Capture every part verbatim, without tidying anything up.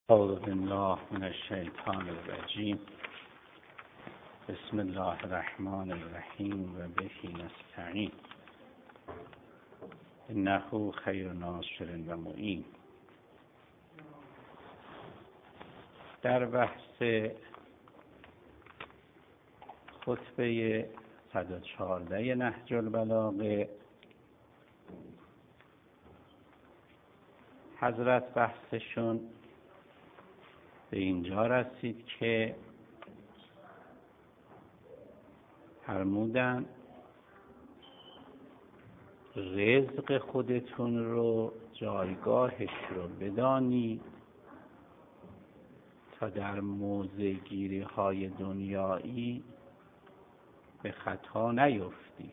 اعوذ بالله من الشیطان الرجیم. بسم الله الرحمن الرحیم و به نستعین. انه خیر ناصر و معین. در بحث خطبه صد و چهارده نهج البلاغه حضرت بحثشون به اینجا رسید که فرمودن رزق خودتون رو جایگاهش رو بدانی تا در موضع گیری های دنیایی به خطا نیفتی.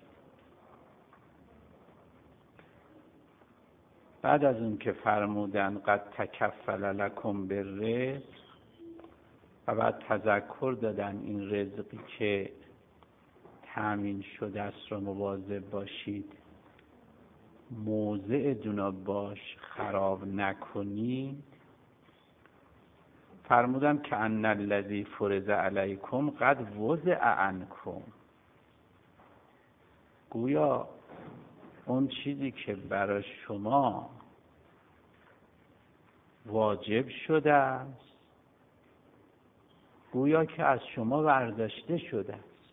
بعد از اون که فرمودن قد تکفل لکم بالرزق و بعد تذکر دادن این رزقی که تأمین شده است رو مواظب باشید موضع دون باش خراب نکنید. فرمودم که ان الذی فرض علیکم قد وضع عنکم، گویا اون چیزی که برای شما واجب شده است گویا که از شما برداشته شده است.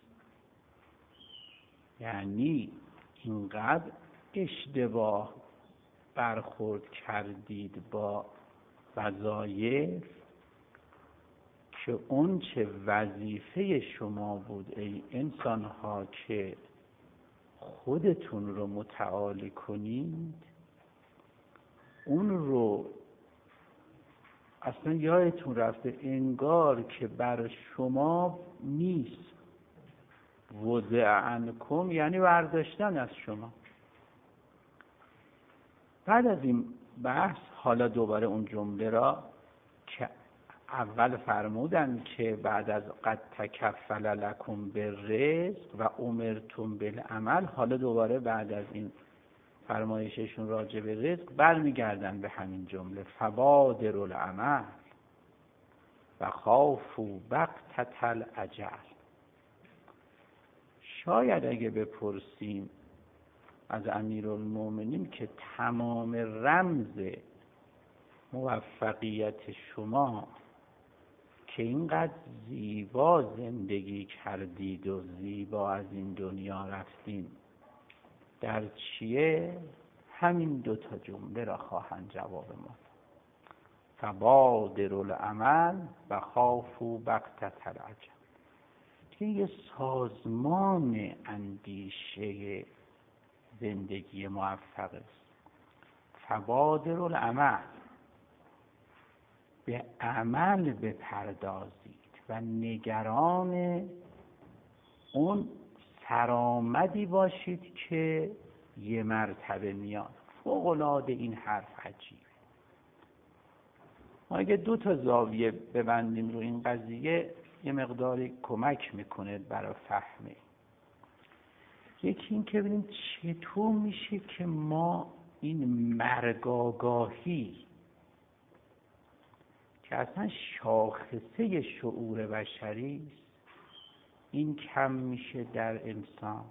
یعنی اینقدر اشتباه برخورد کردید با وظایف که اون چه وظیفه شما بود ای انسان ها که خودتون رو متعالی کنید اون رو اصلا یادتون رفته، انگار که بر شما نیست. وضع عنکم یعنی برداشتن از شما. بعد از این بحث حالا دوباره اون جمله را که اول فرمودن که بعد از قد تکفل لکم بالرزق و امرتم بالعمل، حالا دوباره بعد از این فرمایششون راجع به رزق برمیگردن به همین جمله فبادروا العمل و خافوا بغتة الاجل. شاید اگه بپرسیم از امیرالمومنین که تمام رمز موفقیت شما که اینقدر زیبا زندگی کردید و زیبا از این دنیا رفتین در چیه؟ همین دو تا جمله را خواهند جواب ما. فبادروا العمل و خافوا بغتة الاجل. که یه سازمان اندیشه زندگی موفق است. فبادروا العمل، به عمل بپردازید و نگران اون سرآمدی باشید که یه مرتبه میاد. فوق العاده این حرف عجیبه. ما اگه دو تا زاویه ببندیم رو این قضیه یه مقداری کمک میکنه برای فهم. یکی این که ببینیم چطور میشه که ما این مرگاگاهی که اصلا شاخصه شعور بشری است این کم میشه در انسان.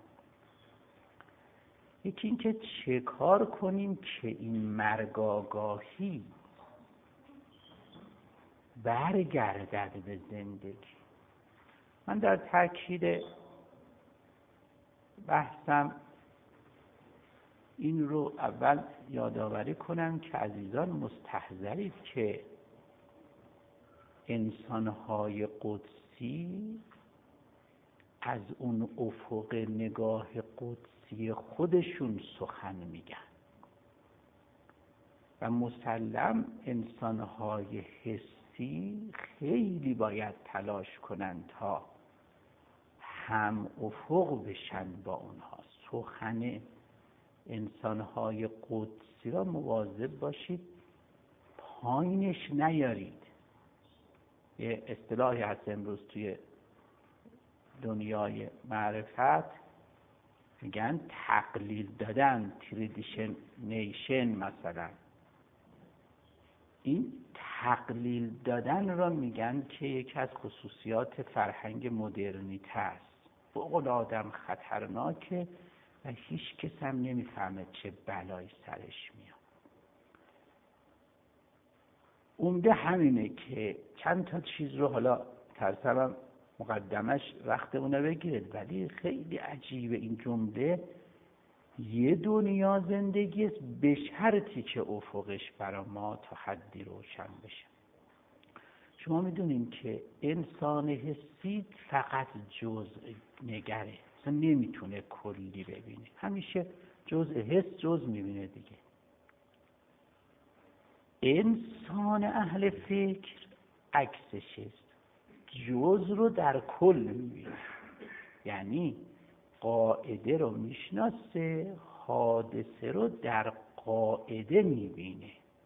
یکی این که چه کار کنیم که این مرگاگاهی برگردد به زندگی. من در تاکید بحثم این رو اول یادآوری کنم که عزیزان مستحضرید که انسان‌های قدسی از اون افق نگاه قدسی خودشون سخن میگن و مسلم انسان‌های حسی خیلی باید تلاش کنن تا هم افق بشن با اونها. سخن انسان‌های قدسی را مواظب باشید پایینش نیارید. یه اصطلاحی هست امروز توی دنیای معرفت میگن تقلید دادن، تردیشنیشن مثلا. این تقلیل دادن را میگن که یکی از خصوصیات فرهنگ مدرنیته است. فوق‌العاده خطرناکه و هیچ کس هم نمیفهمه چه بلایی سرش میاد. عمده همینه که چند تا چیز رو، حالا ترسم مقدمش وقتمونه بگیرد، ولی خیلی عجیبه این جمله. یه دنیا زندگی است به شرطی که افقش برای ما تا حدی روشن بشه. شما میدونین که انسان حسی فقط جزء نگره، اصلا نمیتونه کلی ببینه، همیشه جزء حس جزء میبینه دیگه. انسان اهل فکر عکسش است، جزء رو در کل میبینه، یعنی قاعده رو میشناسه، حادثه رو در قاعده میبینه.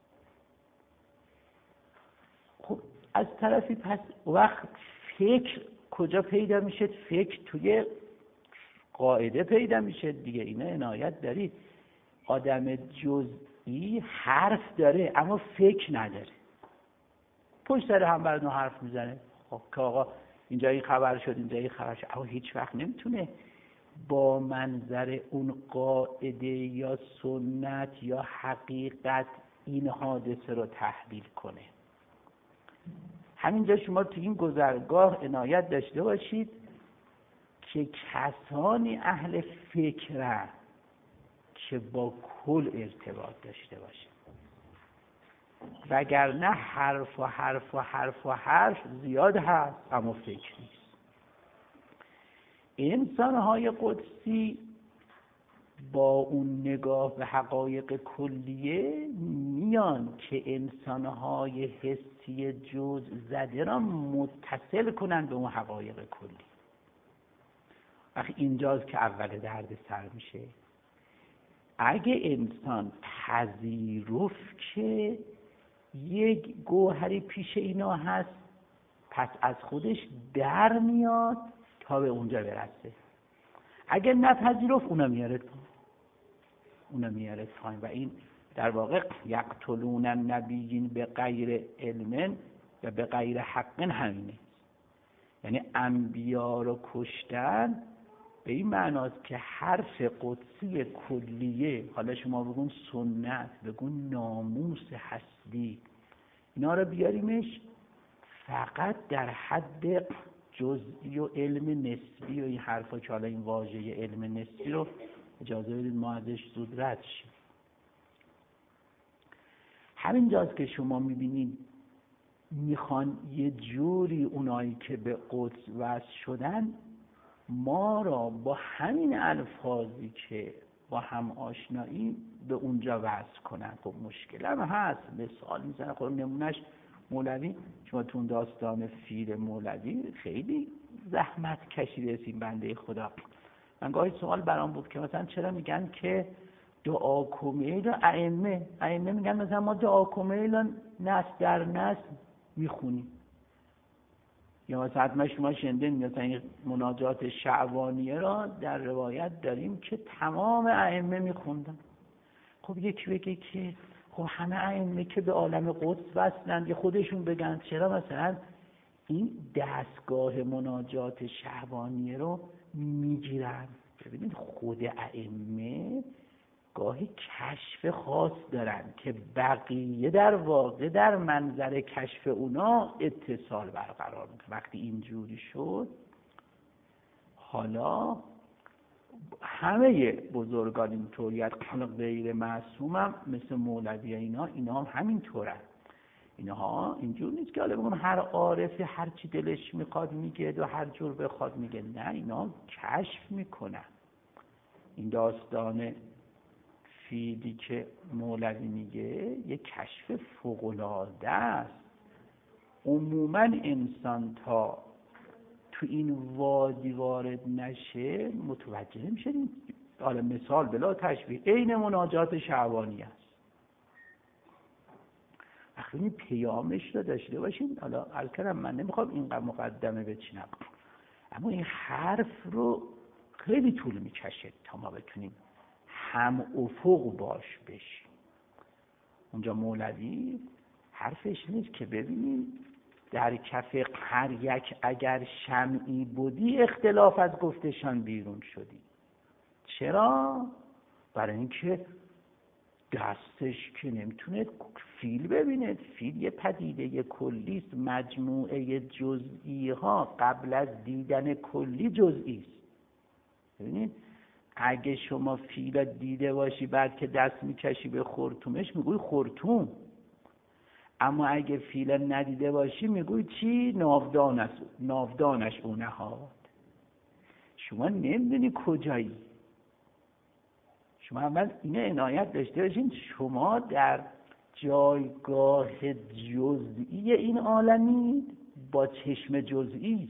خب از طرفی پس وقت فکر کجا پیدا میشه؟ فکر توی قاعده پیدا میشه دیگه. اینا عنایت دارید، آدم جزئی حرف داره اما فکر نداره، پشت سر هم بر نو حرف میزنه. خب که آقا اینجا این خبر شد، اینجا این خبر شد، اما هیچ وقت نمیتونه با منظر اون قاعده یا سنت یا حقیقت این حادثه رو تحلیل کنه. همینجا شما تو این گذرگاه عنایت داشته باشید که کسانی اهل فکرن که با کل ارتباط داشته باشه، وگرنه حرف و حرف و حرف و حرف زیاد هست اما فکر نیست. انسان‌های قدسی با اون نگاه به حقایق کلیه میان که انسان‌های حسی جزء زده را متصل کنن به اون حقایق کلی. وقتی اینجاست که اول درد سر میشه. اگه انسان پذیرفت که یک گوهری پیش اینا هست، پس از خودش در میاد تا به اونجا برسه. اگه نپذیرفت اونا میاره اونا میاره پایین. و این در واقع یقتلون النبیین به غیر علم و به غیر حق همینه، یعنی انبیا رو کشتن به این معناست که حرف قدسی کلیه، حالا شما بگون سنت، بگون ناموس هستی، اینا رو بیاریمش فقط در حد جزئی و علم نسبی و این حرفا که حالا این واژه علم نسبی رو اجازه بدید ما ازش زود رد شیم. همینجاست که شما میبینید میخوان یه جوری اونایی که به قدس وصل شدن ما را با همین الفاظی که با هم آشنایی به اونجا وصل کنن. خب مشکل هم هست، مثال میزنه. خب نمونش مولوی، شما تو داستان فیل مولوی خیلی زحمت کشیده این بنده خدا. من گاهی سوال برام بود که مثلا چرا میگن که دعا کمیل ائمه ائمه میگن مثلا ما دعا کمیل نسل در نسل میخونیم، یا مثلا حتما شما شنیدین مثلا این مناجات شعبانیه را در روایت داریم که تمام ائمه میخوندن. خب یکی بگه که خب همه ائمه که به عالم قدس وصلن، یه خودشون بگن چرا مثلا این دستگاه مناجات شعبانیه رو میگیرن؟ ببینید خود ائمه گاهی کشف خاص دارن که بقیه در واقع در منظر کشف اونا اتصال برقرار میکنه. وقتی اینجوری شد، حالا همه بزرگان اینطوریت، غیر معصوم هم مثل مولوی اینا اینا هم همینطورن. اینها اینجور نیست که حالا بگم هر عارفی هر چی دلش میخواد میگه و هر جور بخواد میگه، نه، اینا کشف میکنن. این داستان فیلی که مولوی میگه یک کشف فوق‌العاده است. عموما انسان تا تو این وادی وارد نشه متوجه نمیشه. حالا مثال بلا تشبیه عین مناجات شعبانی است. وقتی این پیامش رو داشته باشین، حالا عرض کردم من نمیخوام اینقدر مقدمه بچینم، اما این حرف رو خیلی طول میکشه تا ما بتونیم هم افق باش بشیم. اونجا مولوی حرفش نیست که ببینیم در کف هر یک اگر شمعی بودی اختلاف از گفتشان بیرون شدی. چرا؟ برای اینکه دستش که نمیتونه فیل ببینه. فیل یه پدیده کلی است، مجموعه جزئی ها قبل از دیدن کلی جزئی است. ببینید اگه شما فیل دیده باشی بعد که دست میکشی به خرطومش میگوی خرطوم، اما اگه فیل ندیده باشی میگوی چی؟ ناودانش ناودانش او نهاد. شما نمیدونی کجایی. شما اول اینه عنایت داشته باشین شما در جایگاه جزئی این عالمید با چشم جزئی.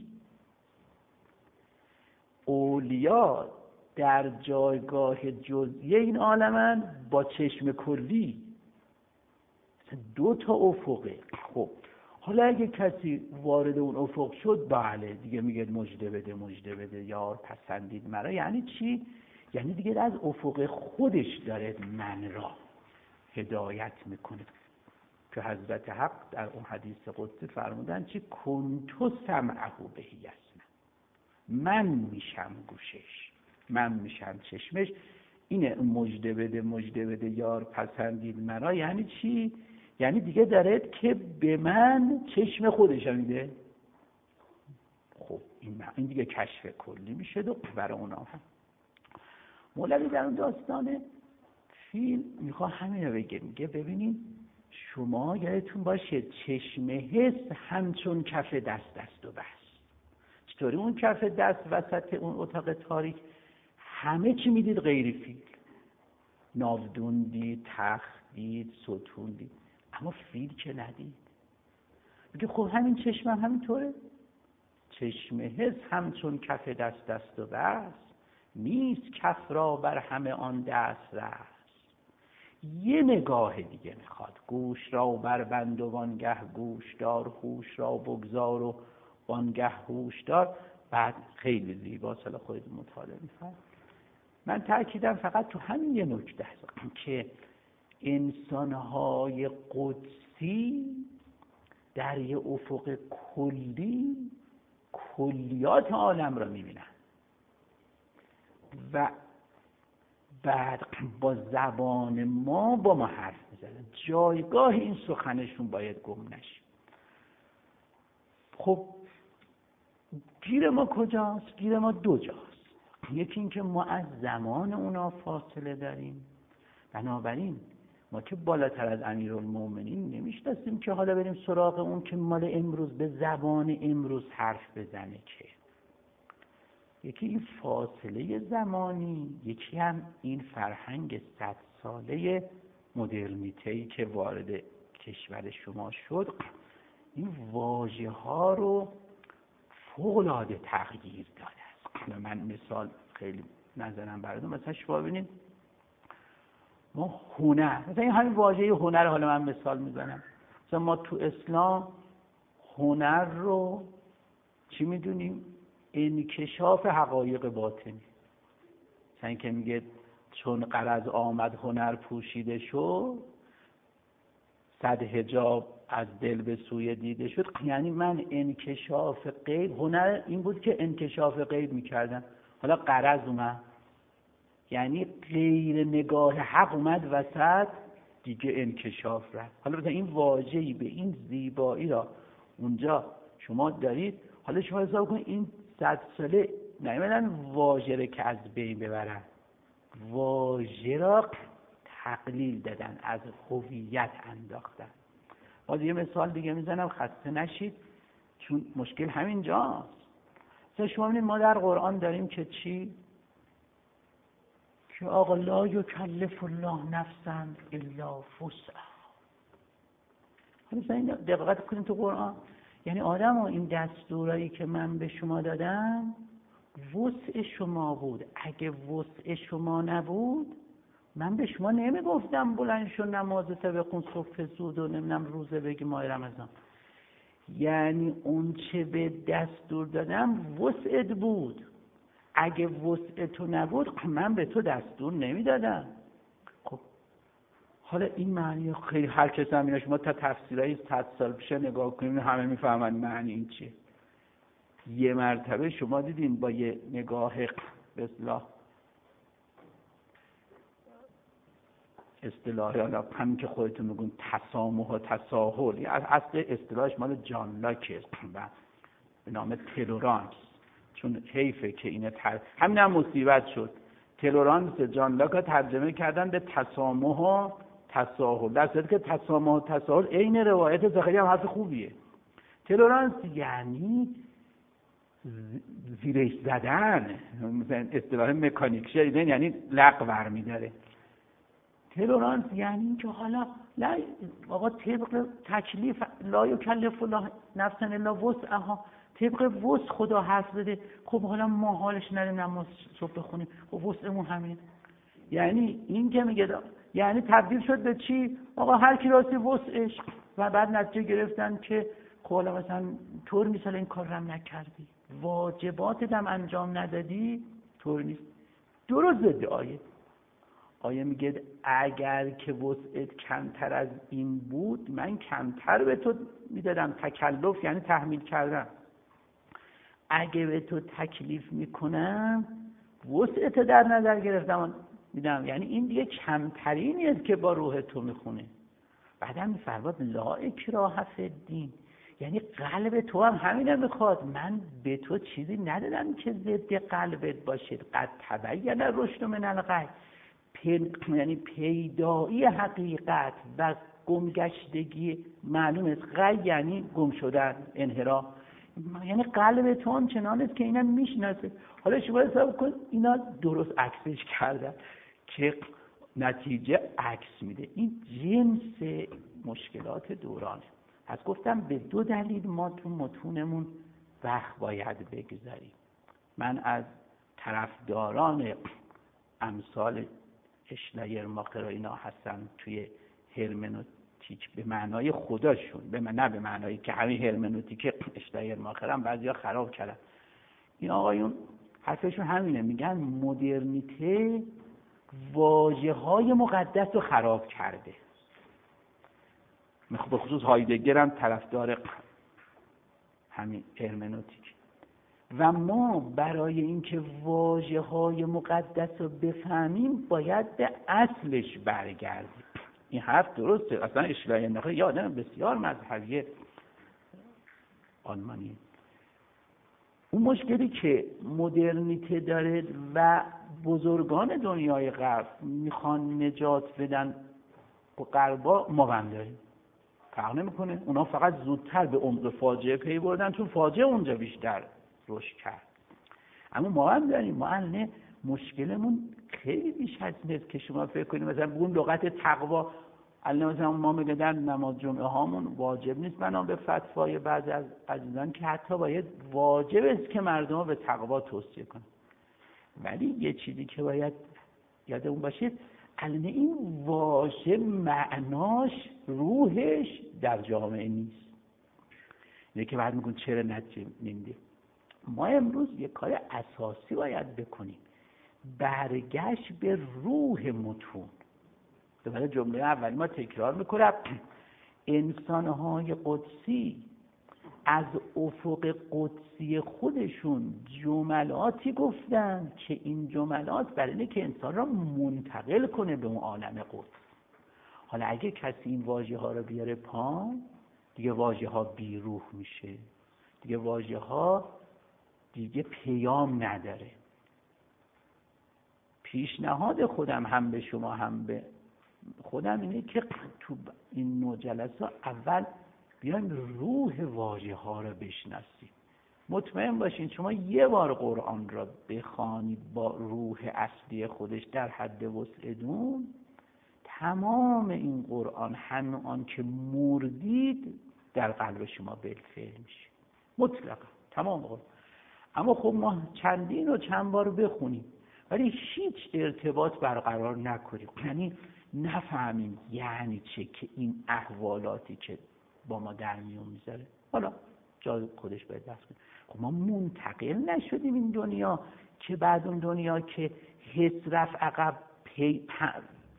اولیا در جایگاه جزئی این عالمند با چشم کلی. دو تا افقه. خب حالا اگه کسی وارد اون افق شد بله دیگه میگه مژده بده مژده بده یار پسندید مرا. یعنی چی؟ یعنی دیگه از افق خودش داره من را هدایت میکنه که حضرت حق در اون حدیث قدسی فرمودن چی؟ کنتو سمعه بهی اسمع، من میشم گوشش، من میشم چشمش. اینه مژده بده مژده بده یار پسندید مرا. یعنی چی؟ یعنی دیگه داره که به من چشم خودش میده. خب این این دیگه کشف کلی میشه و برای اونا هم مولوی در اون داستان فیل میخواه همین رو بگه. میگه ببینید شما یادتون باشه چشم حس همچون کف دست است و بس. چطوری اون کف دست وسط اون اتاق تاریک همه چی میدید غیر فیل؟ ناودون دید، تخت دید، ستون دید، اما فیل که ندید. میگه خب همین چشم هم همینطوره. چشم حس همچون کف دست است و بس، نیست کف را بر همه آن دست رس. یه نگاه دیگه میخواد. گوش را بر بند و وانگه گوش دار، هوش را بگذار و وانگه هوش دار. بعد خیلی زیبا سال خود مطالعه میفرد. من تأکیدم فقط تو همین یه نکته هست که انسانهای قدسی در یه افق کلی کلیات عالم را میبینن و بعد با زبان ما با ما حرف میزنن. جایگاه این سخنشون باید گم نشه. خب گیر ما کجاست؟ گیر ما دو جاست. یکی این که ما از زمان اونا فاصله داریم، بنابراین ما که بالاتر از امیرالمومنین نمیشناسیم که حالا بریم سراغ اون که مال امروز به زبان امروز حرف بزنه. که یکی این فاصله زمانی، یکی هم این فرهنگ صد ساله مدرنیته‌ای که وارد کشور شما شد، این واژه ها رو فوق‌العاده تغییر داده است. من مثال خیلی نظرم براتون، مثلا شما ببینید ما هنر، مثلا این همین واژه هنر، حالا من مثال میزنم، مثلا ما تو اسلام هنر رو چی میدونیم؟ انکشاف حقایق باطنی. مثلا این که میگه چون غرض آمد هنر پوشیده شد، صد حجاب از دل به سوی دیده شد. یعنی من انکشاف غیب، هنر این بود که انکشاف غیب میکردن. حالا غرض اومد، یعنی غیر نگاه حق اومد وسط، دیگه انکشاف رفت. حالا مثلا این واژه‌ای به این زیبایی را اونجا شما دارید. حالا شما حساب کنید این صد ساله نمیدن واژه که از بین ببرن، واژه را تقلیل دادن، از هویت انداختن. باز یه مثال دیگه میزنم خسته نشید، چون مشکل همین جاست. مثلا شما ببینید ما در قرآن داریم که چی؟ که آقا لا یکلف الله نفسا الا وسعها. مثلا این دقت کنید تو قرآن، یعنی آدم ها این دستورایی که من به شما دادم وسع شما بود. اگه وسع شما نبود من به شما نمیگفتم بلند شو نمازت بخون صبح زود و نمیدونم روزه بگی ماه رمضان. یعنی اون چه به دستور دادم وسعت بود. اگه وسع تو نبود من به تو دستور نمیدادم. خب حالا این معنی خیلی هر کس هم اینا شما تا تفسیرهای صد سال پیش نگاه کنیم همه میفهمن معنی این چیه. یه مرتبه شما دیدین با یه نگاه به اصطلاح اصطلاحی حالا همین که خودتون میگون تسامح و تساهل، اصل اصطلاحش مال جان لاکه و به نام تلورانس، چون حیفه که اینه تر... همین هم مصیبت شد. تلورانس جان لاک ها ترجمه کردن به تسامح و تساهل، در صورتی که تسامح و تساهل عین روایت زخری هم حرف خوبیه. تلورانس یعنی زیرش زدن، مثلا اصطلاح مکانیک شدیدن، یعنی لق برمی داره. تلورانس یعنی که حالا لا آقا طبق تکلیف لا یکلف الله نفسا الا وسعها، طبق وسع خدا حرف بده. خب حالا ما حالش نداریم نماز صبح بخونیم، خب وسعمون همین. یعنی این که میگه یعنی تبدیل شد به چی؟ آقا هر کی راستی وسعش، و بعد نتیجه گرفتن که خب حالا مثلا طور نیست این کار رو نکردی، واجباتت هم انجام ندادی، طور نیست. درست ضد آیه. آیه میگه اگر که وسعت کمتر از این بود من کمتر به تو میدادم. تکلف یعنی تحمیل کردن. اگه به تو تکلیف میکنم وسعت در نظر گرفتم میدم، یعنی این دیگه کمترینی است که با روح تو میخونه. بعدم میفرماد لا اکراه فی الدین، یعنی قلب تو هم همینه میخواد. من به تو چیزی ندادم که ضد قلبت باشید. قد تبین الرشد من الغی، یعنی پیدایی حقیقت و گمگشتگی معلوم است. غی یعنی گم شدن، انحراف، یعنی قلب تو هم چنان است که اینا میشناسه. حالا شما حساب کن اینا درست عکسش کردن که نتیجه عکس میده. این جنس مشکلات دورانه. پس گفتم به دو دلیل ما تو متونمون وقت باید بگذاریم. من از طرفداران امثال اشلایر-ماخر و اینا هستن توی هرمنوتیک به معنای خداشون، به من نه به معنایی که همین هرمنوتیک اشلایر-ماخر هم بعضیا خراب کردن. این آقایون حرفشون همینه، میگن مدرنیته واژه‌های مقدس رو خراب کرده. به خصوص هایدگر هم طرفدار همین هرمنوتیک. و ما برای اینکه واژه‌های مقدس رو بفهمیم باید به اصلش برگردیم. این حرف درسته. اصلا اشلایر-ماخر یه آدم بسیار مذهبی آلمانی. اون مشکلی که مدرنیته داره و بزرگان دنیای غرب میخوان نجات بدن و غربا، ما هم داریم. فرق نمیکنه. اونا فقط زودتر به عمق فاجعه پی بردن، چون فاجعه اونجا بیشتر رشد کرد. اما ما هم داریم. ما الان مشکلمون خیلی بیش از نیست که شما فکر کنید. مثلا اون لغت تقوا الان مثلا ما میگن در نماز جمعه هامون واجب نیست، بنا به فتوای بعضی از عزیزان که حتی باید واجب است که مردم به تقوا توصیه کنن. ولی یه چیزی که باید یادمون باشید، الان این واژه معناش روحش در جامعه نیست. اینه که بعد میگن چرا نتیجه نمیده. ما امروز یک کار اساسی باید بکنیم، برگشت به روح متون. دوباره جمله اولی ما تکرار میکنم، انسانهای قدسی از افق قدسی خودشون جملاتی گفتن که این جملات برای اینه که انسان را منتقل کنه به اون عالم قدس. حالا اگه کسی این واژه ها رو بیاره پایین، دیگه واژه ها بی روح میشه، دیگه واژه ها دیگه پیام نداره. پیشنهاد خودم هم به شما هم به خودم اینه که تو این نوع جلسه اول بیایم روح واژه ها رو بشناسیم. مطمئن باشین شما یه بار قرآن را بخوانید با روح اصلی خودش در حد وسعدون، تمام این قرآن همه آن که مردید در قلب شما بالفعل میشه، مطلقا تمام قرآن. اما خب ما چندین و چند بار بخونیم ولی هیچ ارتباط برقرار نکنیم، یعنی نفهمیم یعنی چه که این احوالاتی که با ما در میون میذاره. حالا جای خودش باید بحث کنیم. خب ما منتقل نشدیم این دنیا که بعد اون دنیا که حس رفت عقب پی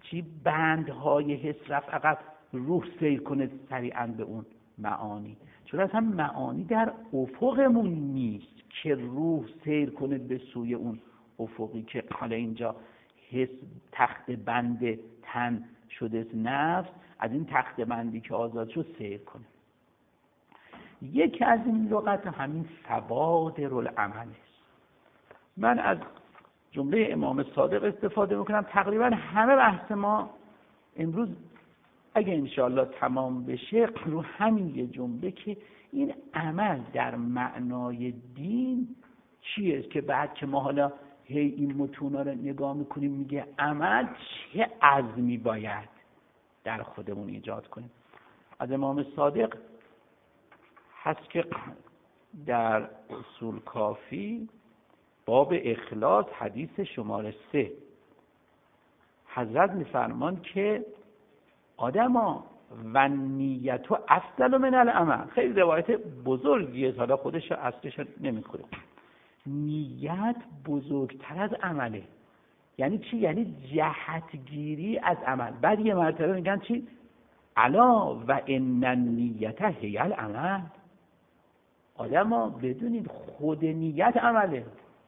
چی بندهای حس رفت عقب، روح سیر کنه سریعا به اون معانی. چون اصلا معانی در افقمون نیست که روح سیر کنه به سوی اون افقی که حالا اینجا حس تخت بند تن شده نفس، از این تخت بندی که آزاد شد سیر کنه. یکی از این لغت همین فبادر العمل است. من از جمله امام صادق استفاده میکنم. تقریبا همه بحث ما امروز اگه انشاءالله تمام بشه رو همین یه جمله که این عمل در معنای دین چیه، که بعد که ما حالا هی این متونا رو نگاه میکنیم میگه عمل چه عزمی باید در خودمون ایجاد کنیم. از امام صادق هست که در اصول کافی باب اخلاص حدیث شماره سه حضرت میفرمان که آدما و نیت و افضل من العمل. خیلی روایت بزرگیه، حالا خودش اصلش نمیخوره. نیت بزرگتر از عمله. یعنی چی؟ یعنی جهتگیری از عمل. بعد یه مرتبه میگن چی؟ الا و ان النیت هی العمل. آدما بدونید خود نیت عمله.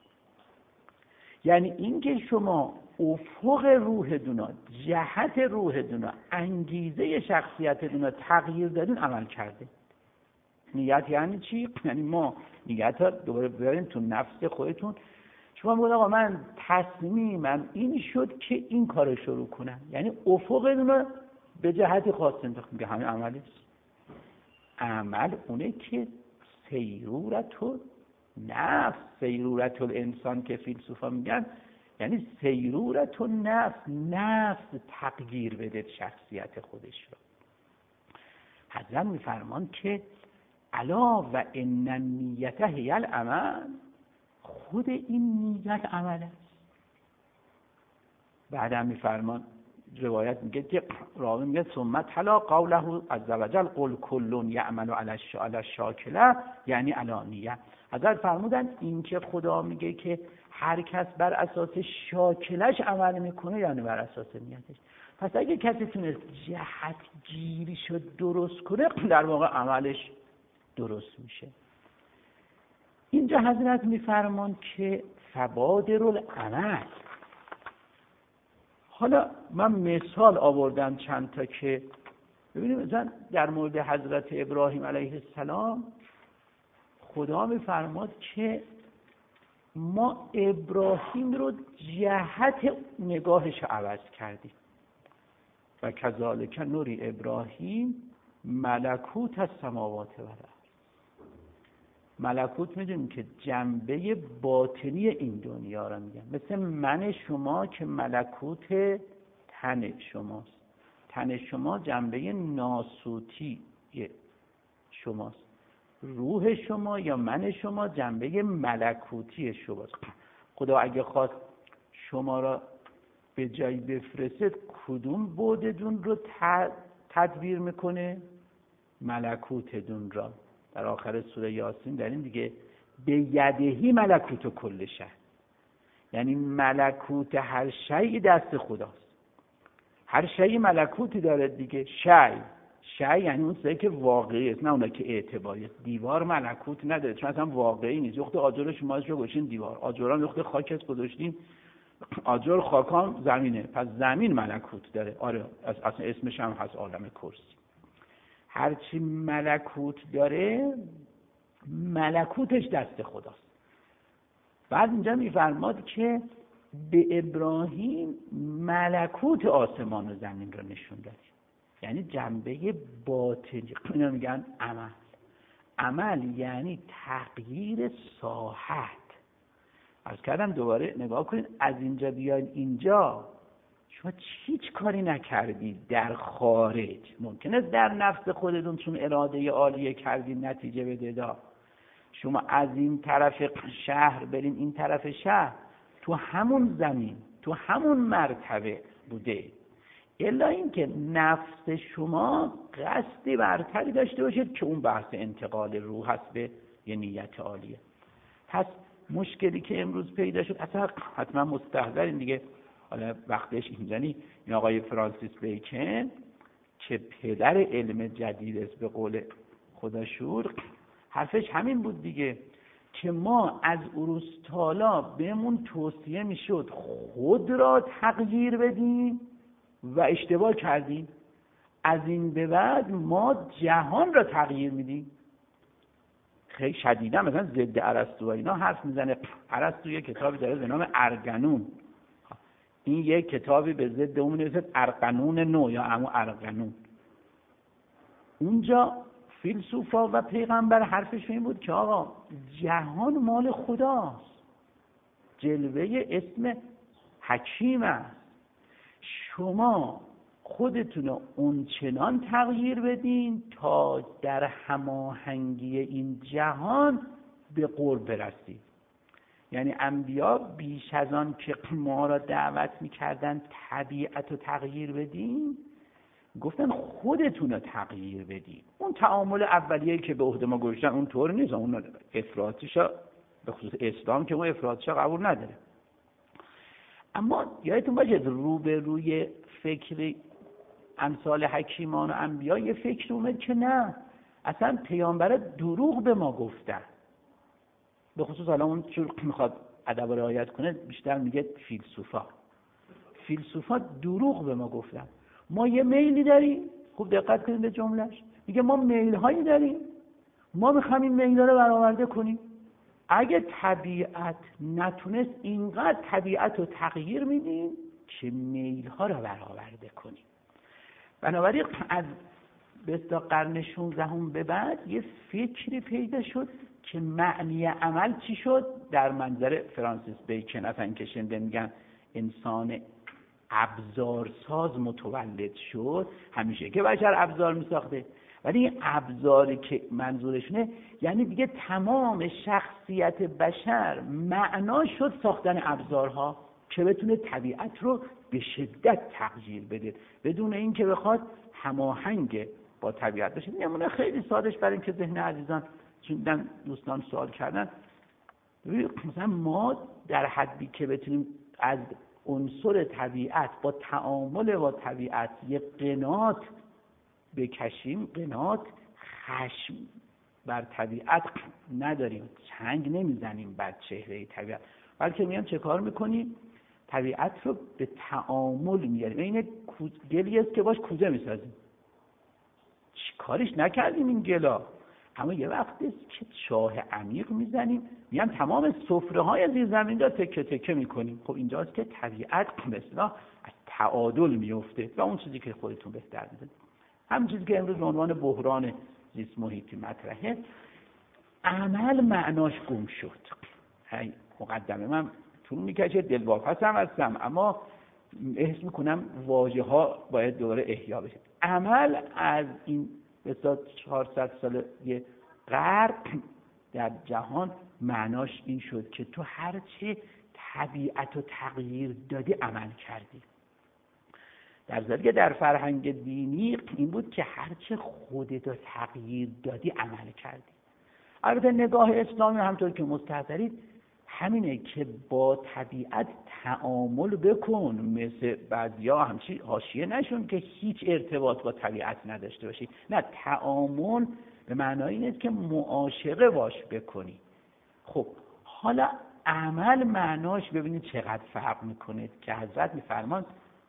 یعنی اینکه شما افق روح دونا، جهت روح دونا، انگیزه شخصیت دونا تغییر دادین، عمل کرده. نیت یعنی چی؟ یعنی ما نیت ها دوباره بیاریم تو نفس خودتون. شما میگید آقا من تصمیمم این شد که این کارو شروع کنم، یعنی افق دونا به جهت خاص انتخاب میگه همین عملی است. عمل اونه که سیرورت نفس، سیرورت الانسان که فیلسوفا میگن، یعنی سیرورت نفس، نفس تغییر بده شخصیت خودش رو. حضرت میفرمان که الا و ان النیت هی العمل، خود این نیت عمل است. بعدم میفرمان روایت میگه که راوی میگه ثم تلا قوله عز وجل قل کل یعمل علی الشاکله، یعنی علانیه. حضرت فرمودن این که خدا میگه که هر کس بر اساس شاکلش عمل میکنه، یعنی بر اساس نیتش. پس اگه کسی تونست جهت گیری شد درست کنه، در واقع عملش درست میشه. اینجا حضرت میفرمان که فبادر العمل. حالا من مثال آوردم چند تا که ببینیم مثلا در مورد حضرت ابراهیم علیه السلام خدا میفرماد که ما ابراهیم رو جهت نگاهش عوض کردیم. و کذالک نوری ابراهیم ملکوت السماوات و الارض. ملکوت میدونیم که جنبه باطنی این دنیا رو میگن. مثل من شما که ملکوت تن شماست. تن شما جنبه ناسوتی شماست. روح شما یا من شما جنبه ملکوتی شماست. خدا اگه خواست شما را به جایی بفرستد، کدوم بودتون رو تدبیر میکنه؟ ملکوتتون را. در آخر سوره یاسین داریم دیگه به یدهی ملکوت کل شیء، یعنی ملکوت هر شیء دست خداست. هر شیء ملکوتی داره دیگه. شیء شیء یعنی اون چیزی که واقعی است، نه اون که اعتباری است. دیوار ملکوت نداره چون اصلا واقعی نیست. وقتی آجر شما رو گذاشتین دیوار، آجران وقتی خاک است گذاشتین، آجر خاکام زمینه، پس زمین ملکوت داره. آره اصلا اسمش هم هست عالم کرسی. هرچی ملکوت داره ملکوتش دست خداست. بعد اینجا میفرماد که به ابراهیم ملکوت آسمان و زمین رو نشون داد، یعنی جنبه باطنی. اینا میگن عمل. عمل یعنی تغییر ساحت. عرض کردم دوباره نگاه کنید، از اینجا بیاین اینجا شما هیچ کاری نکردید در خارج. ممکنه در نفس خودتون چون اراده عالیه کردید نتیجه بده دا. شما از این طرف شهر بریم این طرف شهر، تو همون زمین تو همون مرتبه بوده، الا اینکه نفس شما قصد برتری داشته باشید که اون بحث انتقال روح هست به یه نیت عالیه. پس مشکلی که امروز پیدا شد، اصلا حتما مستحضرین دیگه، حالا وقتش اینجانی این آقای فرانسیس بیکن که پدر علم جدید است به قول خدا شور، حرفش همین بود دیگه که ما از اوروستالا بهمون توصیه میشد خود را تغییر بدیم و اشتباه کردیم، از این به بعد ما جهان را تغییر میدیم. خیلی شدیدا مثلا ضد ارسطو و اینا حرف میزنه. ارسطو یک کتابی داره به نام ارگنون، این یک کتابی به ضد اون می‌نویسه ارقنون نو یا همون ارقنون. اونجا فیلسوفا و پیغمبر حرفش این بود که آقا جهان مال خداست، جلوه اسم حکیم است، شما خودتون اون چنان تغییر بدین تا در هماهنگی این جهان به قرب برسید. یعنی انبیا بیش از آن که ما را دعوت میکردن طبیعت رو تغییر بدین، گفتن خودتون رو تغییر بدین. اون تعامل اولیه‌ای که به عهده ما گذاشتن اون طور نیست، اون افراطیشا به خصوص اسلام که اون افراطیشا قبول نداره. اما یادتون باشه رو به روی فکر امثال حکیمان و انبیا یه فکر اومد که نه، اصلا پیامبر دروغ به ما گفتن. به خصوص حالا اون چون میخواد ادب رعایت کنه بیشتر میگه فیلسوفا فیلسوفا دروغ به ما گفتن. ما یه میلی داریم، خوب دقت کنید به جملهش، میگه ما میل هایی داریم، ما میخوایم این میل ها رو برآورده کنیم. اگه طبیعت نتونست اینقدر طبیعت رو تغییر میدیم که میل ها رو برآورده کنیم. بنابراین از بیست قرن شانزدهم به بعد یه فکری پیدا شد که معنی عمل چی شد در منظر فرانسیس بیکن. اصلا که شنده میگن انسان ابزارساز متولد شد، همیشه که بشر ابزار میساخته، ولی این ابزاری که منظورشونه یعنی دیگه تمام شخصیت بشر معنا شد ساختن ابزارها که بتونه طبیعت رو به شدت تغییر بده بدون اینکه بخواد هماهنگ با طبیعت بشه. نمونه خیلی سادهش برای اینکه ذهن عزیزان چون دوستان سوال کردن، مثلا ما در حدی که بتونیم از عنصر طبیعت با تعامل با طبیعت یک قنات بکشیم، قنات خشم بر طبیعت نداریم، چنگ نمیزنیم بر چهره طبیعت، بلکه میام چه کار میکنیم؟ طبیعت رو به تعامل میاریم. این گلی است که باش کوزه میسازیم، چی کارش نکردیم این گلا، اما یه وقت است که چاه عمیق میزنیم، میام تمام سفره های زیر زمین را تکه تکه میکنیم. خب اینجاست که طبیعت مثلا از تعادل میفته و اون چیزی که خودتون بهتر میدونید، همین چیزی که امروز به عنوان بحران زیست محیطی مطرحه. عمل معناش گم شد. هی مقدمه من طول میکشه، دلواپس هم هستم، اما احس میکنم واژه ها باید دوباره احیا بشه. عمل از این مثلا چهارصد سال یه غرب در جهان معناش این شد که تو هرچه طبیعت رو تغییر دادی عمل کردی. در ضمن که در فرهنگ دینی این بود که هرچه خودت رو تغییر دادی عمل کردی. البته نگاه اسلامی همطور که مستحضرید همینه که با طبیعت تعامل بکن، مثل بعضیا همچی حاشیه نشون که هیچ ارتباط با طبیعت نداشته باشی. نه، تعامل به معنای این است که معاشقه باش بکنی. خب حالا عمل معناش ببینید چقدر فرق میکنه که حضرت میفرمان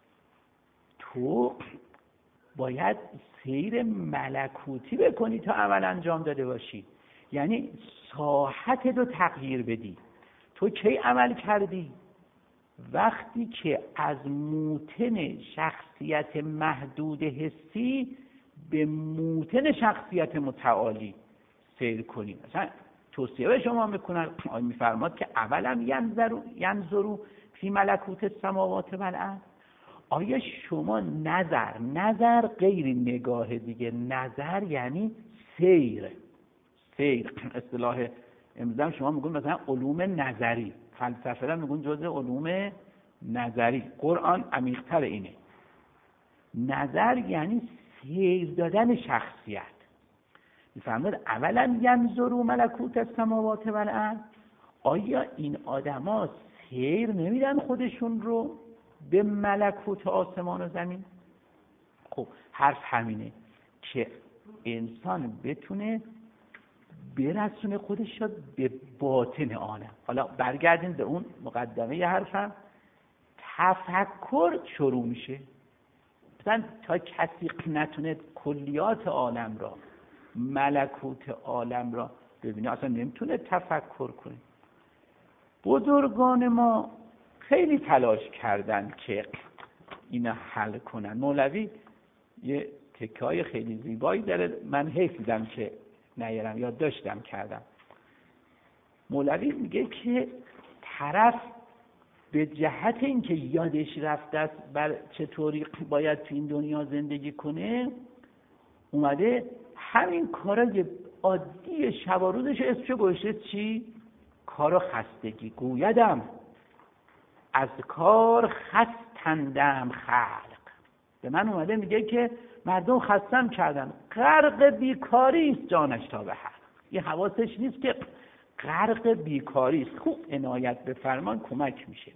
تو باید سیر ملکوتی بکنی تا عمل انجام داده باشی، یعنی ساحت رو تغییر بدی. تو کی عمل کردی؟ وقتی که از موتن شخصیت محدود حسی به موتن شخصیت متعالی سیر کنی. مثلا توصیه به شما میکنن، آیه میفرماد که اولم ینظروا ینظروا فی ملکوت السماوات و الارض. آیا شما نظر نظر غیر نگاه دیگه، نظر یعنی سیر. سیر اصطلاح امروز شما میگون مثلا علوم نظری، فلسفه هم میگون جزء علوم نظری، قرآن عمیق‌تر اینه. نظر یعنی سیر دادن شخصیت. میفرماد اولا ینظروا ملکوت السماوات و الارض. آیا این آدما سیر نمیدن خودشون رو؟ به ملکوت آسمان و زمین. خب حرف همینه که انسان بتونه برسونه خودش رو به باطن عالم. حالا برگردیم به اون مقدمه ی حرفم. تفکر شروع میشه. مثلا تا کسی نتونه کلیات عالم را، ملکوت عالم را ببینه، اصلا نمیتونه تفکر کنه. بزرگان ما خیلی تلاش کردن که اینا حل کنن. مولوی یه تکای خیلی زیبایی داره، من حیف دیدم که نیارم، یاد داشتم کردم. مولوی میگه که طرف به جهت اینکه یادش رفته است بر چطوری باید تو این دنیا زندگی کنه، اومده همین کارای عادی شب و روزش اسمشو گذاشته چی؟ کار و خستگی. گویدم از کار خستندم خلق. به من اومده میگه که مردم خستم کردن، غرق بیکاری است جانش تا به حق. یه حواسش نیست که غرق بیکاری است. خوب عنایت به فرمان کمک میشه.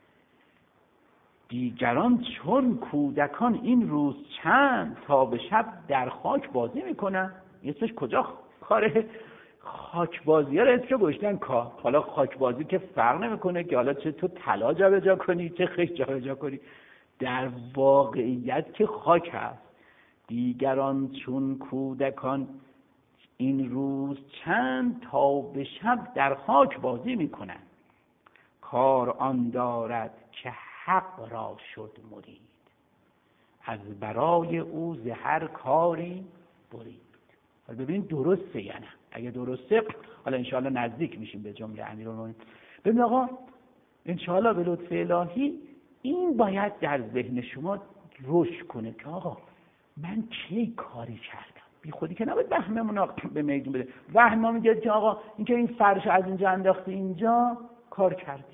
دیگران چون کودکان این روز چند تا به شب در خاک بازی میکنن. اسمش کجا کار خاک بازی ها رو اسمشو گذاشتن کار. حالا خاک بازی که فرق نمیکنه که حالا چه تو طلا جابجا کنی چه خش جابجا کنی، در واقعیت که خاک هست. دیگران چون کودکان این روز چند تا به شب در خاک بازی میکنن. کار آن دارد که حق را شد مرید، از برای او ز هر کاری برید. حالا ببینید درسته یا نه؟ اگه درسته حالا انشاءالله نزدیک میشیم به جمله امیرالمومنین. ببین آقا انشاءالله به لطف الهی این باید در ذهن شما رشد کنه که آقا من چه کاری کردم. بی خودی که نباید وهممون به میدون بده. وهم ما میگه که آقا این که این فرش از اینجا انداختی اینجا کار کردی.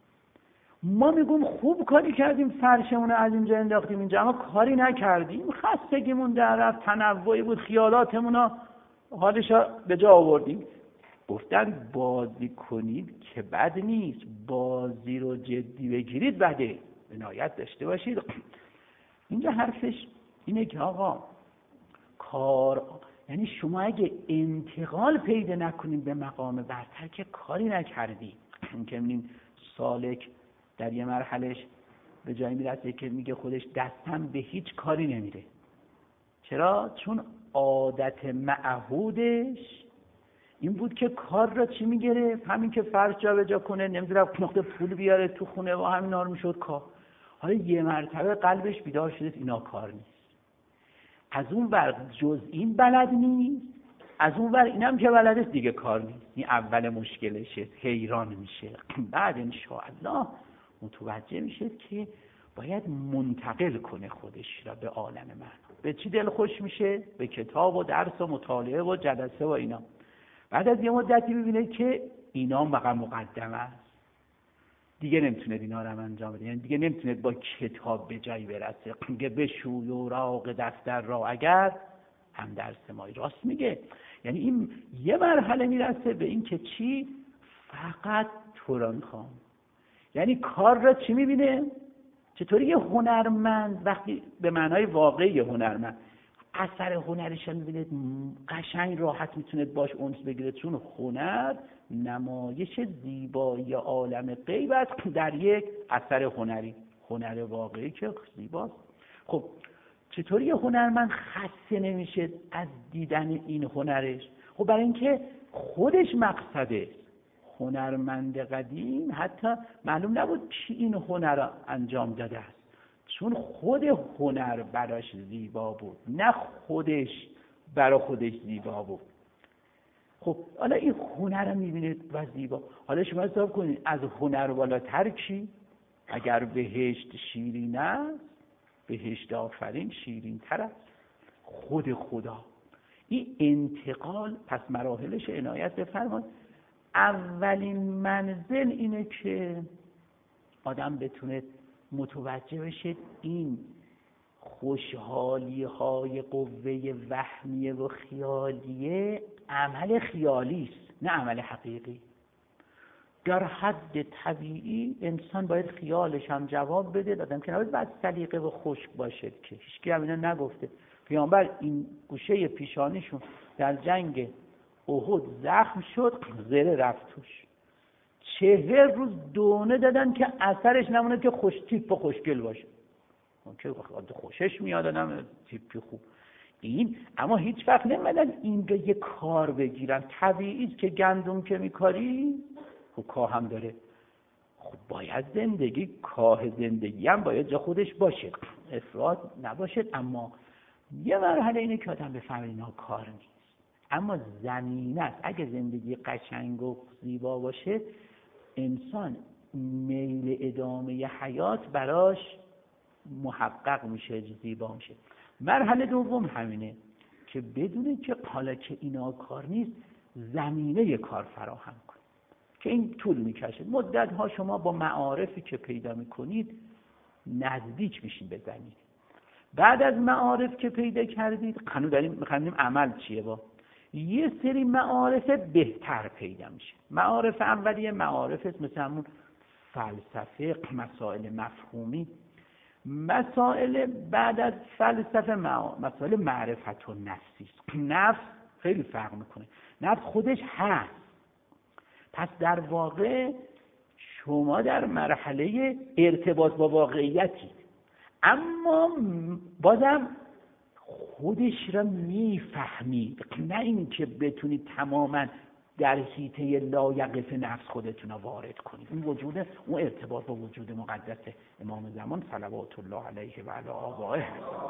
ما میگم خوب کاری کردیم فرشمون از اینجا انداختیم اینجا، اما کاری نکردیم، خستگیمون در رفت، تنوعی بود، خیالاتمون حالش به جا آوردیم. گفتن بازی کنید که بد نیست، بازی رو جدی بگیرید بده، عنایت داشته باشید. اینجا حرفش اینه که آقا کار، یعنی شما اگه انتقال پیدا نکنید به مقام برتر که کاری نکردی. که می‌بینیم سالک در یه مرحلهش به جایی میرسه که میگه خودش دستم به هیچ کاری نمیره. چرا؟ چون عادت معهودش این بود که کار را چی میگرفت؟ همین که فرش جا به جا کنه، نمیدونم نقطه پول بیاره تو خونه و همین ها رو میشد کار. حالا یه مرتبه قلبش بیدار شده اینا کار نیست. از اون ور جز این بلد نیست، از اون ور اینم که بلد است دیگه کار نیست. این اول مشکلشه، حیران میشه. بعد انشاءالله متوجه میشه که باید منتقل کنه خودش را به عالم من. به چی دل خوش میشه؟ به کتاب و درس و مطالعه و جلسه و اینا. بعد از یه مدتی میبینه که اینا مقام مقدمه است، دیگه نمیتونه اینا رو انجام بده. یعنی دیگه نمیتونه با کتاب به جایی برسه. میگه بشوی اوراق دفتر را اگر هم درس مایی. راست میگه. یعنی این یه مرحله میرسه به این که چی؟ فقط تو را میخوام. یعنی کار را چی میبینه؟ چطوری یه هنرمند وقتی به معنای واقعی هنرمند اثر هنرش میبینه قشنگ راحت میتونه باش انس بگیره، چون هنر نمایش زیبایی عالم غیب است در یک اثر هنری، هنر واقعی که زیباست. خب چطوری یه هنرمند خسته نمیشه از دیدن این هنرش؟ خب برای اینکه خودش مقصده. هنرمند قدیم حتی معلوم نبود کی این هنر را انجام داده است، چون خود هنر براش زیبا بود، نه خودش برا خودش زیبا بود. خب حالا این هنر رو میبینید و زیبا. حالا شما حساب کنید از هنر بالاتر کی؟ اگر بهشت شیرین است، بهشت آفرین شیرین تر است خود خدا. این انتقال پس مراحلش عنایت بفرمایید. اولین منزل اینه که آدم بتونه متوجه بشه این خوشحالی های قوه وهمیه و خیالیه عمل خیالی است، نه عمل حقیقی. در حد طبیعی انسان باید خیالش هم جواب بده. آدم که نباید بعد سلیقه و خشک باشه که هیچکی هم اینا نگفته. پیامبر این گوشه پیشانیشون در جنگ احد زخم شد، زره رفت توش، چهل روز دونه دادن که اثرش نمونه که خوش تیپ و خوشگل باشه. اون که خوشش میاد آدم تیپی خوب این، اما هیچ وقت نمیدن این رو یه کار بگیرن. طبیعی است که گندم که میکاری خب کاه هم داره، خب باید زندگی کاه زندگی هم باید جا خودش باشه، افراد نباشه. اما یه مرحله اینه که آدم بفهمه اینا کار نیست، اما زمینه است. اگه زندگی قشنگ و زیبا باشه انسان میل ادامه حیات براش محقق میشه، زیبا میشه. مرحله دوم همینه که بدونه که حالا که اینا کار نیست زمینه کار فراهم کنه، که این طول میکشه. مدت ها شما با معارفی که پیدا میکنید نزدیک میشین به زمینه. بعد از معارف که پیدا کردید هنوز داریم میخوایم عمل چیه، با یه سری معارف بهتر پیدا میشه. معارف اولیه معارف است مثل همون فلسفه، مسائل مفهومی. مسائل بعد از فلسفه مسائل معرفت و نفسی است. نفس خیلی فرق میکنه، نفس خودش هست. پس در واقع شما در مرحله ارتباط با واقعیتی، اما بازم خودش را میفهمید، نه اینکه بتونید تماما در حیطه لایقف نفس خودتون رو وارد کنید. اون وجود، اون ارتباط با وجود مقدس امام زمان صلوات الله علیه و علی آبائه.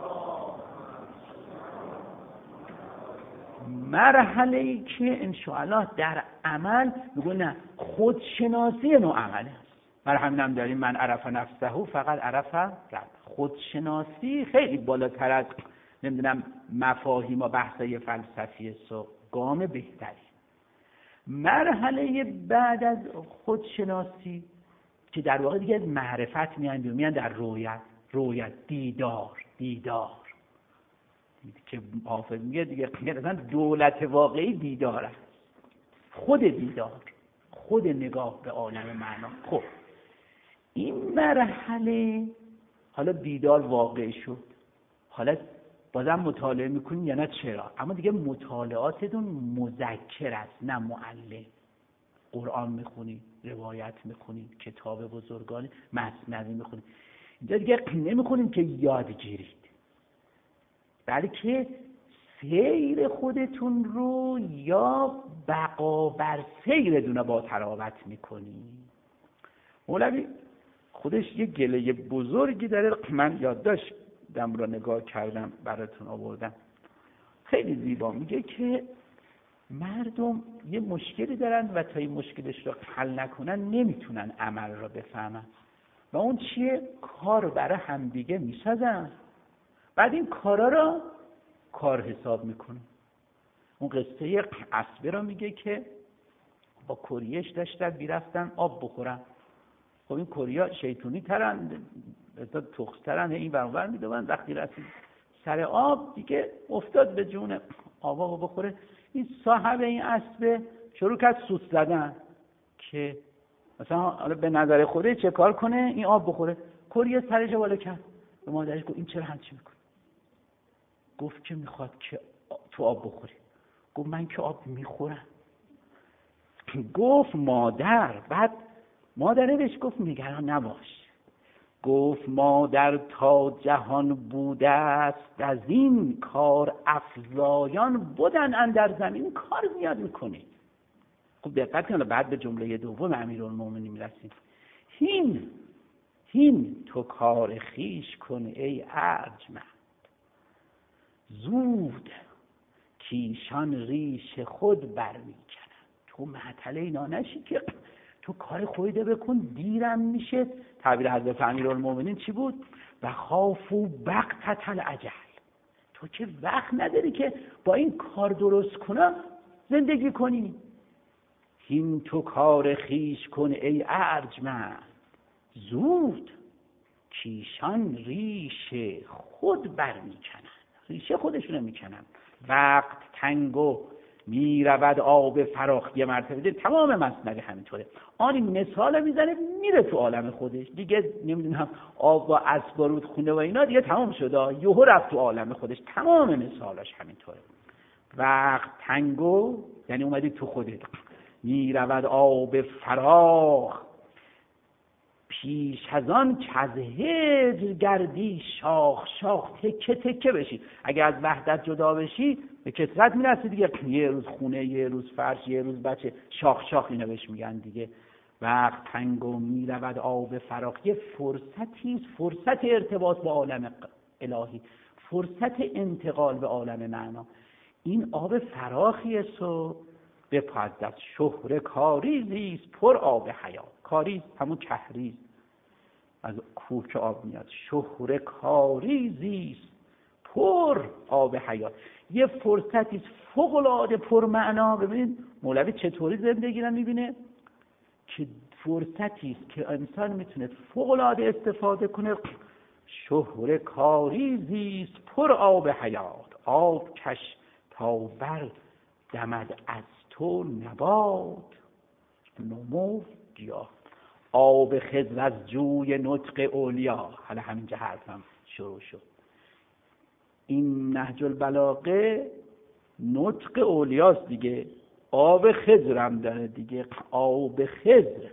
مرحله ای که انشاءالله در عمل میگه نه، خودشناسی نوع عمله است. برای همین هم داریم من عرف نفسه فقط عرف رب. خودشناسی خیلی بالاتر از نمیدونم مفاهیم و بحثای فلسفی است و گام بهتری. مرحله بعد از خودشناسی که در واقع دیگه معرفت میان میان در رویت، رویت دیدار، دیدار که حافظ میگه دیگه مثلا دولت واقعی دیدار است، خود دیدار، خود نگاه به عالم معنا. خب این مرحله حالا دیدار واقعی شد، حالا بازم مطالعه میکنین یا نه؟ چرا؟ اما دیگه مطالعاتتون مذکر است نه معلم. قرآن میخونید، روایت میخونید، کتاب بزرگان مثنوی میخونید. اینجا دیگه نمیخونید که یاد گیرید، بلکه سیر خودتون رو یا بقا بر سیردون با تراوت میکنید. مولوی خودش یه گله بزرگی داره، من یادداشت دم رو نگاه کردم براتون آوردم، خیلی زیبا. میگه که مردم یه مشکلی دارن و تا این مشکلش رو حل نکنن نمیتونن عمل رو بفهمن و اون چیه؟ کار برای همدیگه میسازن، بعد این کارا رو کار حساب میکنن. اون قصه اسبه رو میگه که با کوریش داشتن میرفتن آب بخورن. خب این کوریا شیطونی ترن، تخص ترن، این برانور میدونن. وقتی رسید سر آب دیگه افتاد به جون آبا بخوره. این صاحب این اسبه شروع کرد سوس زدن که مثلا حالا به نظر خوده چه کار کنه این آب بخوره. کوریا سرش بالا کرد، به مادرش گفت این چرا همچی میکنه؟ گفت که میخواد که تو آب بخوری. گفت من که آب میخورم. گفت مادر، بعد مادره بهش گفت نگران نباش. گفت مادر تا جهان بوده است از این کار افزایان بودن اندر زمین کار زیاد میکنه. خب دقت کنید بعد به جمله دوم امیرالمومنین میرسیم. هین هین تو کار خیش کن ای ارجمند، زود کیشان ریش خود برمیکنن. تو معطل اینا نشی که تو کار خودت بکن دیرم میشه. تعبیر حضرت امیرالمومنین چی بود؟ و خافوا بغتة الاجل. تو که وقت نداری که با این کار درست کنه زندگی کنی. هین تو کار خیش کن ای ارجمند، زود کیشان ریش خود برمیکنن. ریشه خودشونو میکنن. وقت تنگ و می رود آب فراخ یه مرتبه. تمام مثنوی همینطوره. آن این مثال میزنه میره تو عالم خودش دیگه. نمیدونم آب و اسب و رودخونه و اینا دیگه تمام شده، یهو رفت تو عالم خودش. تمام مثالاش همینطوره. وقت تنگو یعنی اومدی تو خودت. می رود آب فراخ پیش از آن که از هجر گردی شاخ شاخ، تکه تکه بشی. اگه از وحدت جدا بشی به کثرت میرسی دیگه. یه روز خونه، یه روز فرش، یه روز بچه، شاخ شاخ اینا بهش میگن دیگه. وقت تنگو می رود آب فراخ، یه فرصتی، فرصت ارتباط با عالم الهی، فرصت انتقال به عالم معنا. این آب فراخیه سو به پا دست. شهر کاریزیست پر آب حیات. کاریز همون کهریز، از کوه که آب میاد. شهر کاریزیست پر آب حیات، یه فرصتی فوق العاده پر معنا. ببینید مولوی چطوری زندگی رو میبینه که فرصتی است که انسان میتونه فوق العاده استفاده کنه. شهر کاریزیست پر آب حیات، آب کش تا بر دمد از تو نبات نمو گیاه. آب خضر از جوی نطق اولیا. حالا همینجا حرفم شروع شد. این نهج البلاغه نطق اولیاست دیگه. آب خضر هم داره دیگه. آب خضر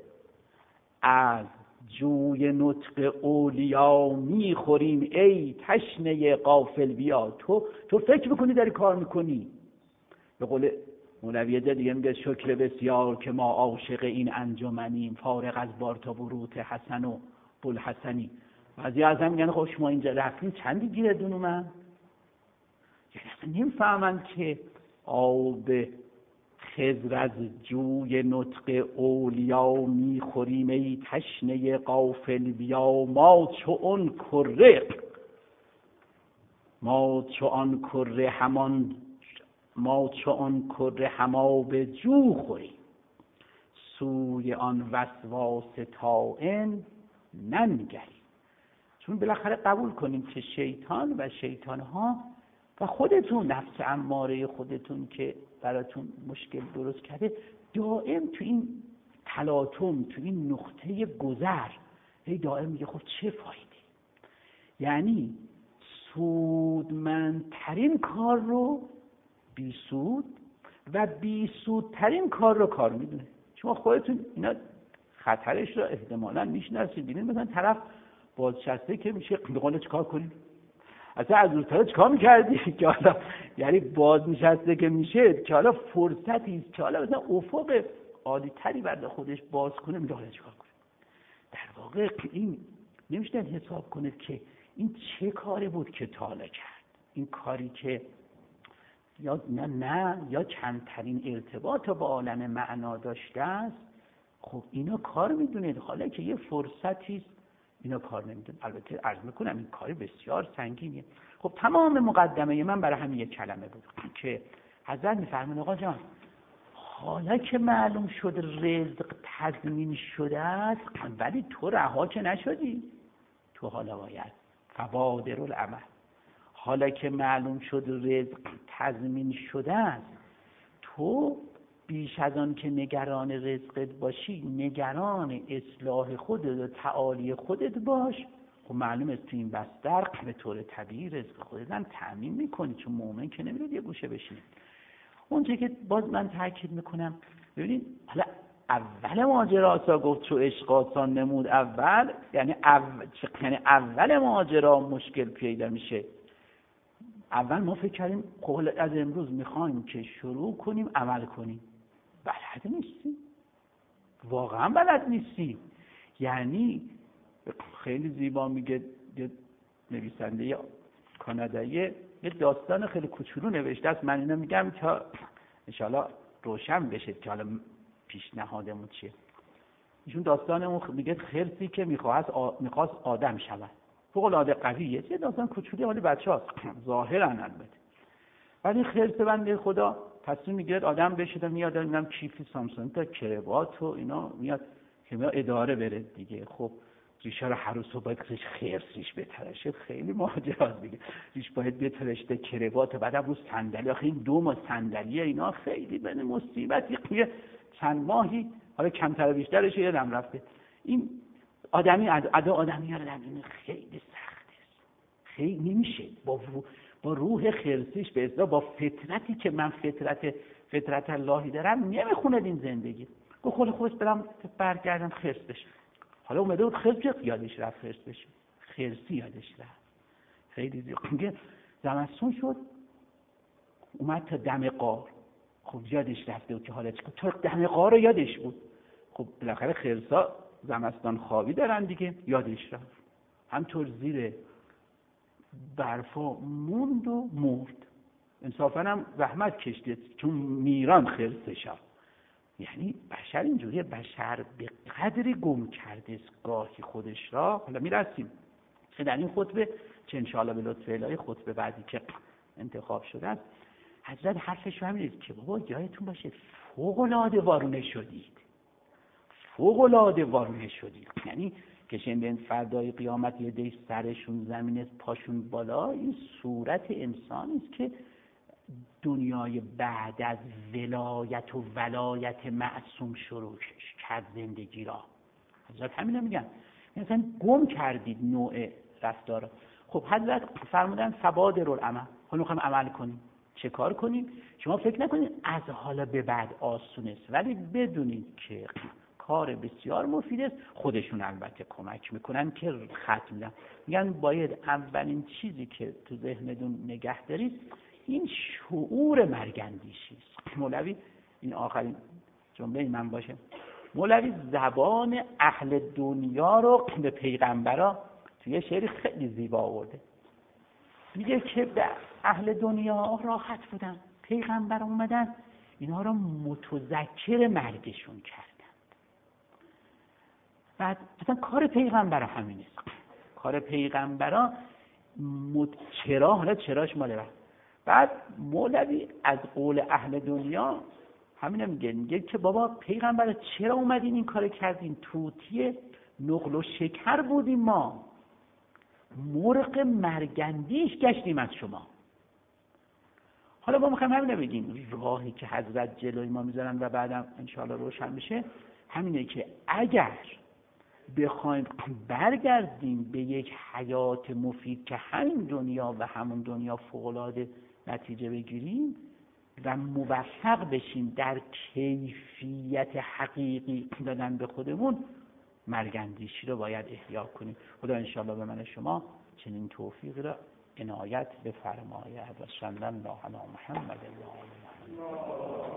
از جوی نطق اولیا میخوریم ای تشنه غافل بیا. تو تو فکر میکنی داری کار میکنی. به قول مولوی دیگه میگه شکر بسیار که ما عاشق این انجمنیم، فارغ از بارتا بروت حسن و بوالحسنی. بعضی از هم میگن خب شما اینجا رفتین چندی گیردون اومد؟ یعنی نمیفهمن که آب خضر از جوی نطق اولیا میخوریم ای تشنه غافل بیا. ما چو اون کره، ما چو آن کره همان ما چو آن کره هما به جو خوریم، سوی آن وسواس طاعن ننگریم. چون بالاخره قبول کنیم که شیطان و شیطانها و خودتون، نفس اماره خودتون که براتون مشکل درست کرده، دائم تو این تلاطم، تو این نقطه گذر هی دائم میگه خب چه فایده؟ یعنی سودمندترین کار رو بی سود و بی سودترین کار رو کار میدونه. شما خودتون اینا خطرش رو احتمالاً میشناسید. ببینید مثلا طرف بازنشسته که میشه، به قول چیکار کنیم؟ اصلا از اون چیکار می‌کردی که حالا یعنی بازنشسته که میشه که حالا فرصتی است که حالا مثلا افق عالی‌تری برای خودش باز کنه، میگه حالا چیکار کنه؟ در واقع این نمیشه حساب کنه که این چه کاری بود که تا حالا کرد. این کاری که یا نه نه یا کمترین ارتباط با عالم معنا داشته است، خب اینا کار میدونید. حالا که یه فرصتی است اینا کار نمیدونه. البته عرض میکنم این کاری بسیار سنگینیه. خب تمام مقدمه من برای همین یک کلمه بود که حضرت میفرمایند آقا جان حالا که معلوم شد رزق تضمین شده است، ولی تو رها که نشدی، تو حالا باید فبادر العمل. حالا که معلوم شد رزق تضمین شده است، تو بیش از آن که نگران رزقت باشی، نگران اصلاح خودت و تعالی خودت باش. خب معلوم است تو این بستر به طور طبیعی رزق خودت هم تأمین میکنی، چون مؤمن که نمیره یه گوشه بشینه. اونچه که باز من تاکید میکنم، ببینید حالا اول ماجرا تا گفت چو عشق آسان نمود اول، یعنی اول یعنی اول ماجرا مشکل پیدا میشه. اول ما فکر کردیم خب از امروز میخوایم که شروع کنیم عمل کنیم. بلد نیستیم، واقعا بلد نیستیم. یعنی خیلی زیبا میگه یه نویسنده کانادایی یه داستان خیلی کوچولو نوشته است. من اینو میگم تا انشالله روشن بشه که حالا پیشنهادمون چیه. ایشون داستانمون میگه خرسی که میخواست میخواست آدم شود. فوق العاده قویه. یه داستان کوچولی ولی بچه‌هاست ظاهرا البته. ولی خرس بنده خدا تصمیم میگیره آدم بشه، میاد میگم کیفی سامسونگ تا کروات و اینا میاد که میاد اداره بره دیگه. خب ریشه رو هر روز باید ریش خرس ریش بترشه، خیلی ماجراست دیگه. ریش باید بترشته کروات، بعد روز صندلی، آخه این دو ماه صندلیه اینا خیلی بن مصیبتی که چند ماهی حالا کمتر و بیشترش یادم رفته. این آدمی ادا آدمی رو این خیلی سخته، خیلی نمیشه با با روح خرسیش به اصطلاح با فطرتی که من فطرت فطرت اللهی دارم نمیخونه این زندگی. گفت خود خودش برم برگردم خرس بشم. حالا اومده بود خرس بشه، یادش رفت خرس بشه، خرسی یادش رفت. خیلی دیگه زمستون شد اومد تا دم غار، خب یادش رفته بود که حالا چیکار، تو دم غار رو یادش بود. خب بالاخره خرسا زمستان خوابی دارن دیگه، یادش رفت. همطور زیر برفا موند و مرد. انصافا هم زحمت کشید چون میران خرس شد. یعنی بشر اینجوریه، بشر به قدری گم کرده گاهی خودش را. حالا میرسیم که در این خطبه چه انشاءالله به لطف الهی خطبه بعدی که انتخاب شده است حضرت حرفش رو همینه که بابا یادتون باشه فوق العاده وارونه شدید، فوق العاده وارونه شدید. یعنی که شنیدین فردای قیامت یه دی سرشون زمین پاشون بالا، این صورت انسانی است که دنیای بعد از ولایت و ولایت معصوم شروع کرد زندگی را. حضرت همین رو میگن، مثلا گم کردید نوع رفتار. خب حضرت فرمودن فبادر العمل، حالا میخوایم عمل کنیم. چه کار کنیم؟ شما فکر نکنید از حالا به بعد آسون است، ولی بدونید که کار بسیار مفید است. خودشون البته کمک میکنن که خط میدن، میگن باید اولین چیزی که تو ذهنتون نگه دارید این شعور مرگندیشی است. مولوی این آخرین جمله من باشه، مولوی زبان اهل دنیا رو به پیغمبرا توی شعری خیلی زیبا آورده. میگه که به اهل دنیا راحت بودن، پیغمبر اومدن اینا رو متذکر مرگشون کردن. بعد مثلا کار پیغمبر همینه، کار پیغمبرا مت... چرا حالا چراش ماله بعد بعد مولوی از قول اهل دنیا همینه میگه، میگه که بابا پیغمبر چرا اومدین این کار کردین؟ توتی نقل و شکر بودیم ما، مرغ مرگندیش گشتیم از شما. حالا ما میخوایم همینه بگیم، راهی که حضرت جلوی ما میذارن و بعدم انشاءالله روشن میشه همینه که اگر بخوایم برگردیم به یک حیات مفید که همین دنیا و همون دنیا فوق‌العاده نتیجه بگیریم و موفق بشیم در کیفیت حقیقی دادن به خودمون، مرگندیشی رو باید احیا کنیم. خدا انشاءالله به من شما چنین توفیق را عنایت بفرماید. و صلی الله علی محمد و آل محمد.